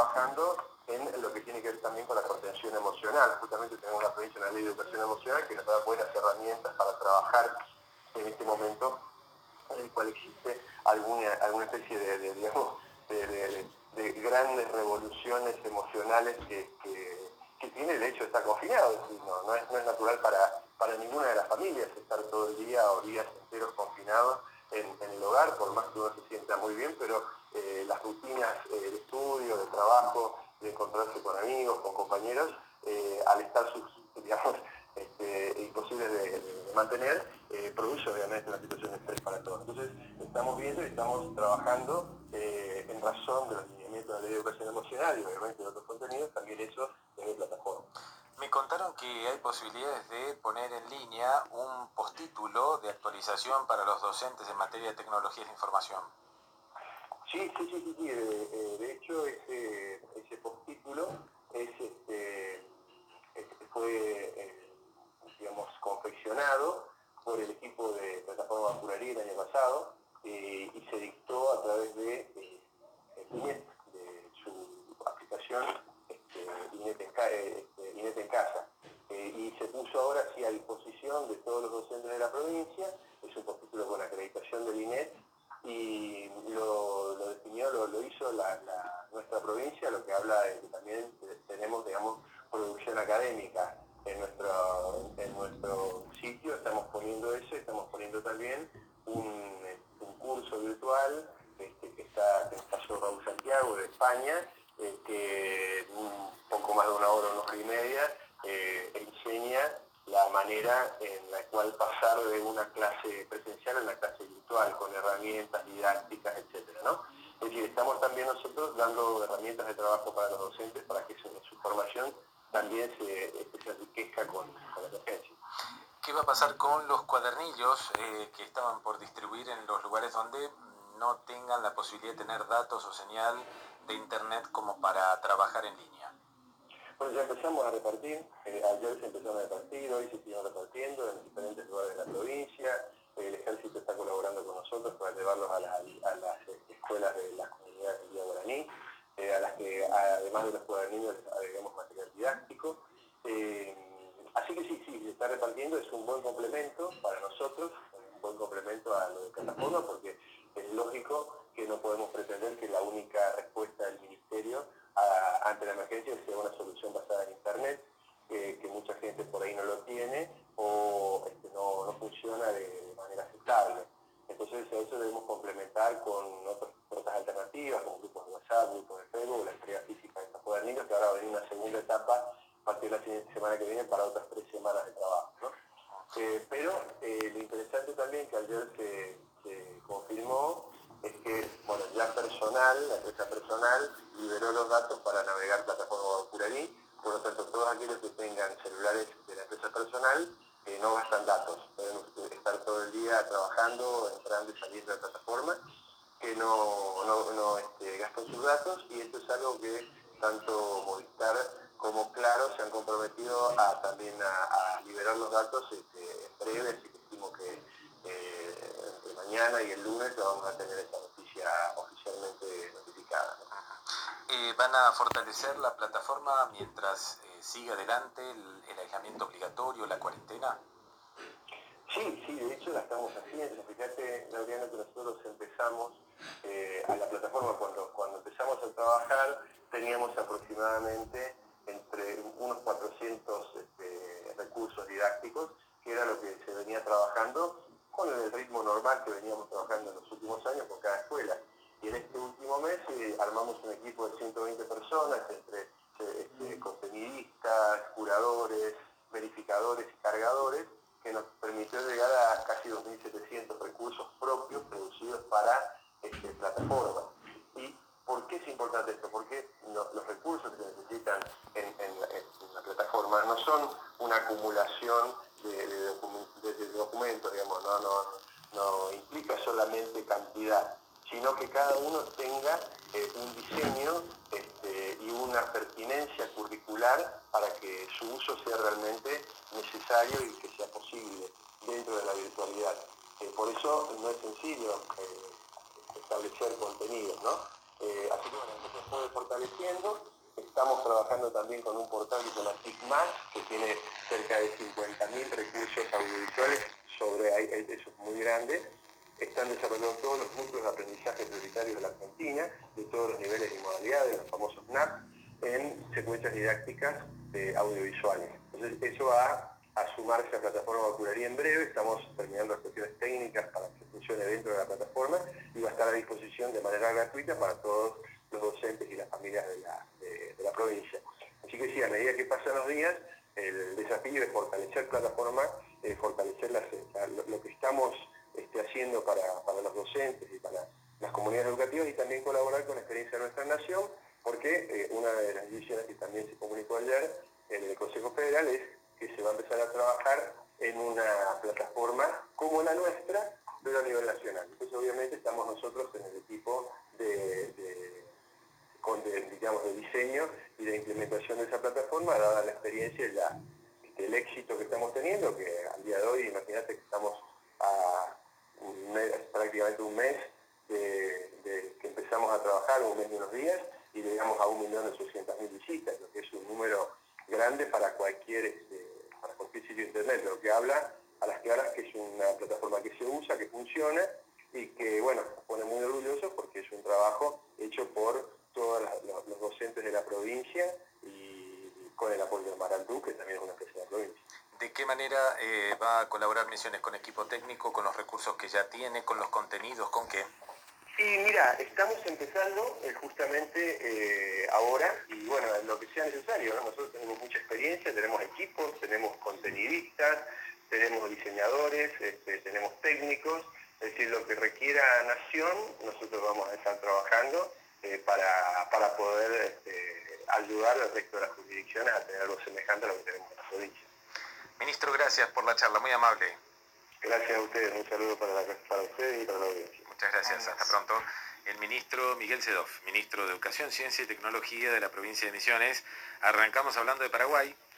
trabajando en lo que tiene que ver también con la contención emocional. Justamente tenemos una provincia, una ley de educación emocional que nos da buenas herramientas para trabajar en este momento en el cual existe alguna especie de grandes revoluciones emocionales que tiene el hecho de estar confinado. Es decir, no es natural para ninguna de las familias estar todo el día o días enteros confinados en el hogar, por más que uno se sienta muy bien, pero las rutinas de estudio, de trabajo, de encontrarse con amigos, con compañeros, al estar digamos, imposibles de mantener, produce obviamente una situación de estrés para todos. Entonces estamos viendo y estamos trabajando en razón de los lineamientos de la ley de educación emocional y obviamente de otros contenidos, también eso en la plataforma. Me contaron que hay posibilidades de poner en línea un postítulo de actualización para los docentes en materia de tecnologías de información. Sí. De hecho, ese postítulo fue, digamos, confeccionado por el equipo de Plataforma Apurarí el año pasado y se dictó a través de INET, de su aplicación INET en Casa. Y se puso ahora sí a disposición de todos los docentes de la provincia. Es un postítulo con acreditación del INET y lo definió, lo hizo nuestra provincia, lo que habla de que también tenemos, digamos, producción académica en nuestro sitio. Estamos poniendo eso, estamos poniendo también un curso virtual que pasó Raúl Santiago de España, que un poco más de una hora y media, enseña la manera en la cual pasar de una clase presencial a una clase virtual, con herramientas didácticas, etcétera, ¿no? Es decir, estamos también nosotros dando herramientas de trabajo para los docentes para que su formación también se enriquezca con la emergencia. ¿Qué va a pasar con los cuadernillos que estaban por distribuir en los lugares donde no tengan la posibilidad de tener datos o señal de internet como para trabajar en línea? Bueno, ya empezamos a repartir, ayer se empezaron a repartir, hoy se siguen repartiendo en diferentes lugares de la provincia. El ejército está colaborando con nosotros para llevarlos a las escuelas de las comunidades del día guaraní, a las que además de los cuadernillos les agregamos material didáctico. Así que sí, se está repartiendo, es un buen complemento para nosotros, un buen complemento a lo de plataforma, porque es lógico que no podemos pretender que la única respuesta del Ministerio ante la emergencia sea una solución basada en Internet, que mucha gente por ahí no lo tiene o no funciona de manera aceptable. Entonces a eso debemos complementar con otras alternativas, como grupos de WhatsApp, grupos de Facebook, la entrega física de estos cuadernillos, que ahora va a venir una segunda etapa a partir de la siguiente semana que viene para otras 3 semanas de trabajo, ¿no? Pero lo interesante también que ayer se confirmó es que, bueno, ya la empresa personal liberó los datos para navegar plataforma Apurarí. Por lo tanto, todos aquellos que tengan celulares de la empresa personal no gastan datos. Podemos estar todo el día trabajando, entrando y saliendo de la plataforma, que no gastan sus datos, y esto es algo que tanto Movistar como Claro se han comprometido también a liberar los datos en breve, así que estimo que entre mañana y el lunes vamos a tener esta noticia oficialmente notificada, ¿no? ¿Van a fortalecer la plataforma mientras siga adelante el aislamiento obligatorio, la cuarentena? Sí, de hecho la estamos haciendo. Fíjate, Laureano, que nosotros empezamos a la plataforma cuando empezamos a trabajar, teníamos aproximadamente entre unos 400 recursos didácticos, que era lo que se venía trabajando con el ritmo normal que veníamos trabajando en los últimos años con cada escuela. Y en este último mes armamos un equipo de 120 personas, entre contenidistas, curadores, verificadores y cargadores, que nos permitió llegar a casi 2.700 recursos propios producidos para plataformas. ¿Y por qué es importante esto? Porque los recursos que se necesitan en la plataforma no son una acumulación de documentos, digamos, no implica solamente cantidad, sino que cada uno tenga un diseño y una pertinencia curricular para que su uso sea realmente necesario y que sea posible dentro de la virtualidad. Por eso no es sencillo establecer contenidos, ¿no? Así que bueno, esto se fue fortaleciendo. Estamos trabajando también con un portal que se llama TIC+, que tiene cerca de 50.000 recursos audiovisuales eso es muy grande. Están desarrollando todos los núcleos de aprendizaje prioritarios de la Argentina, de todos los niveles y modalidades, los famosos NAP, en secuencias didácticas audiovisuales. Entonces eso va a sumarse a plataforma Ocularía en breve. Estamos terminando las cuestiones técnicas para que funcione dentro de la plataforma y va a estar a disposición de manera gratuita para todos los docentes y las familias de la provincia. Así que sí, a medida que pasan los días, el desafío es fortalecer plataforma, fortalecer lo que estamos haciendo para los docentes y para las comunidades educativas, y también colaborar con la experiencia de nuestra nación, porque una de las decisiones que también se comunicó ayer en el Consejo Federal es que se va a empezar a trabajar en una plataforma como la nuestra, pero a nivel nacional. Entonces obviamente estamos nosotros en el equipo de diseño y de implementación de esa plataforma, dada la experiencia y el éxito que estamos teniendo, que al día de hoy, imagínate que estamos a prácticamente un mes de que empezamos a trabajar, un mes y unos días, y llegamos a 1.800.000 visitas, lo que es un número grande para cualquier sitio de internet, lo que habla a las claras que es una plataforma que se usa, que funciona, y que, bueno, nos pone muy orgullosos porque es un trabajo hecho por todos los docentes de la provincia y con el apoyo de Marantú, que también es una empresa de la provincia. ¿De qué manera va a colaborar Misiones? ¿Con equipo técnico, con los recursos que ya tiene, con los contenidos, con qué? Sí, mira, estamos empezando justamente ahora, y bueno, en lo que sea necesario, ¿no? Nosotros tenemos mucha experiencia, tenemos equipos, tenemos contenidistas, tenemos diseñadores, tenemos técnicos, es decir, lo que requiera Nación, nosotros vamos a estar trabajando para poder ayudar al resto de las jurisdicciones a tener algo semejante a lo que tenemos en la provincia. Ministro, gracias por la charla, muy amable. Gracias a ustedes, un saludo para ustedes y para la audiencia. Muchas gracias, hasta pronto. El ministro Miguel Sedov, ministro de Educación, Ciencia y Tecnología de la provincia de Misiones. Arrancamos hablando de Paraguay.